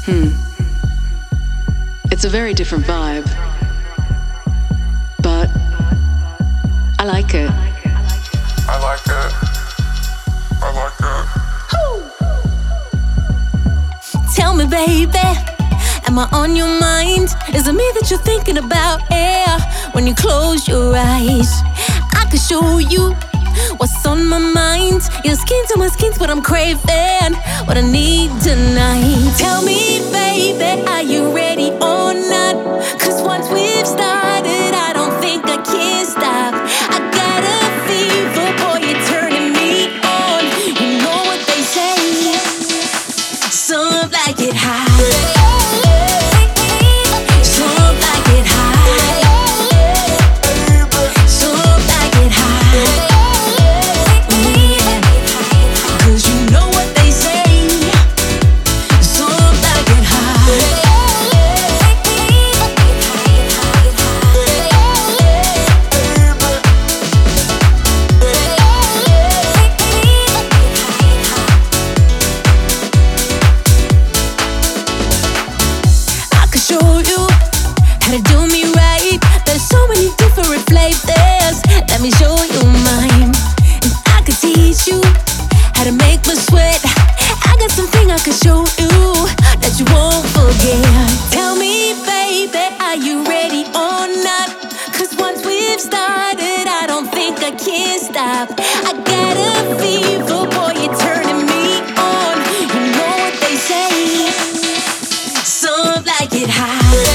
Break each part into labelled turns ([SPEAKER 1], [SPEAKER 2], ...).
[SPEAKER 1] It's a very different vibe, but I like it.
[SPEAKER 2] I like it. I like it.
[SPEAKER 3] Tell me, baby, am I on your mind? Is it me that you're thinking about? Yeah, when you close your eyes, I can show you what's on my mind. Your skin to my skin's what I'm craving, what I need tonight. Tell me, baby, are you ready or not? 'Cause once we've started, I don't think I can stop. I got a fever, boy, you're turning me on. You know what they say, some like it hot. How to do me right. There's so many different flavors. Let me show you mine. And I could teach you how to make me sweat. I got something I can show you that you won't forget. Tell me, baby, are you ready or not? 'Cause once we've started, I don't think I can stop. I got a fever, boy, you're turning me on. You know what they say, some like it hot.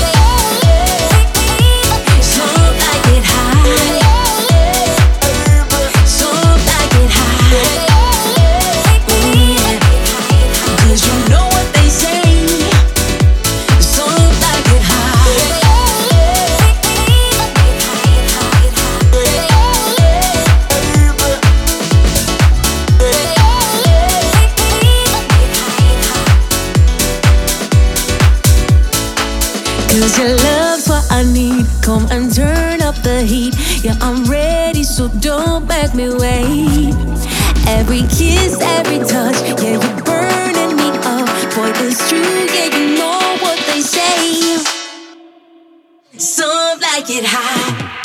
[SPEAKER 3] Cause your love's what I need. Come and turn up the heat. Yeah, I'm ready, so don't make me wait. Every kiss, every touch, yeah, you're burning me up. Boy, it's true, yeah, you know what they say, some like it hot.